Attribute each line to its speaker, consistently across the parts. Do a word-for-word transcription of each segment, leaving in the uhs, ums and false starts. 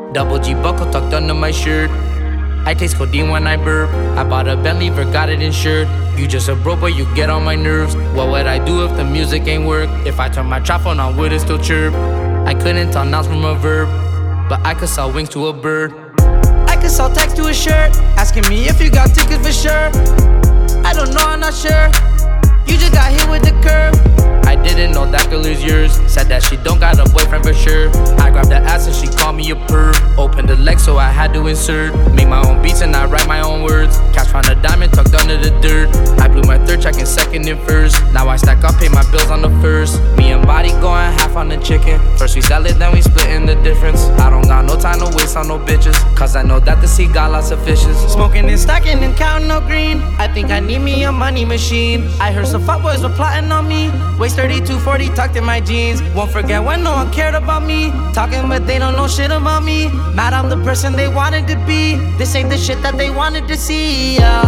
Speaker 1: Double G buckle tucked under my shirt. I taste codeine when I burp. I bought a Bentley, forgot it insured. You just a bro, but you get on my nerves. What would I do if the music ain't work? If I turn my trap phone on, would it still chirp? I couldn't tell nouns from a verb, but I could sell wings to a bird. I could sell text to a shirt, asking me if you got tickets for sure. I don't know, I'm not sure. You just got hit with the curb. I didn't know that girl is yours. Said that she don't got a boyfriend for sure. I grabbed the ass and she called me a perv. Opened the leg so I had to insert. Make my own beats and I write my own words. Cash found a diamond tucked under the dirt. I blew my third check and second and first. Now I stack up, pay my bills on the first. Me and Body going half on the chicken. First we sell it, then we splitting the difference. I don't got no time to waste on no bitches, cause I know that the sea got lots of fishes. Smoking and stacking and counting no green. I think I need me a money machine. I heard some fuckboys were plotting on me. Waist thirty-two forty tucked in my jeans. Won't forget when no one cared about me. Talking but they don't know shit about me. Mad I'm the person they wanted to be. This ain't the shit that they wanted to see, yeah.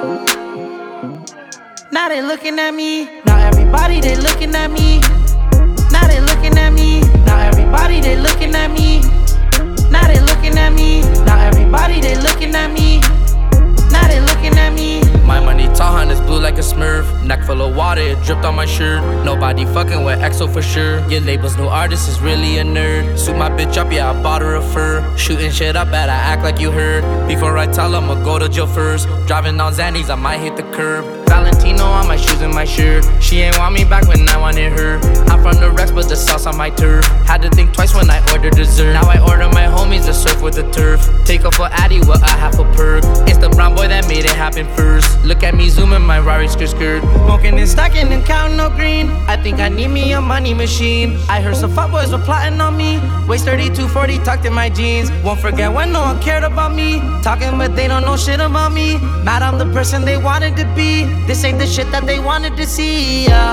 Speaker 1: Now they looking at me. Now everybody they looking at me. Now they looking at me. Now everybody they looking at me. Now they looking at me. Now everybody they looking at me. Now they looking at me. My money tall and it's blue like a smurf. Neck full of water, it dripped on my shirt. Nobody fucking with X O for sure. Your label's new artist is really a nerd. Suit my bitch up, yeah, I bought her a fur. Shooting shit up, better act like you heard. Before I tell I'ma go to jail first. Driving on Xannies, I might hit the curb. Valentino on my shoes and my shirt. She ain't want me back when I wanted her. I'm from the Rex, but the sauce on my turf. Had to think twice when I ordered dessert. Now I order my homies to surf with the turf. Take off for Addy with a half a perk. It's the brown boy that made it happen first. Look at me zooming my Rari skirt skirt. Smoking and stacking and counting no green. I think I need me a money machine. I heard some fuckboys were plotting on me. Waist thirty-two forty tucked in my jeans. Won't forget when no one cared about me. Talking but they don't know shit about me. Mad I'm the person they wanted to be. This ain't the shit that they wanted to see, yeah.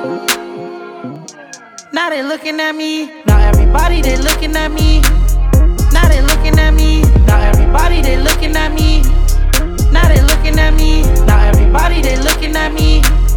Speaker 1: Now they looking at me. Now everybody they looking at me. Now they looking at me. Now everybody they looking at me. Now they looking at me. Now everybody they looking at me.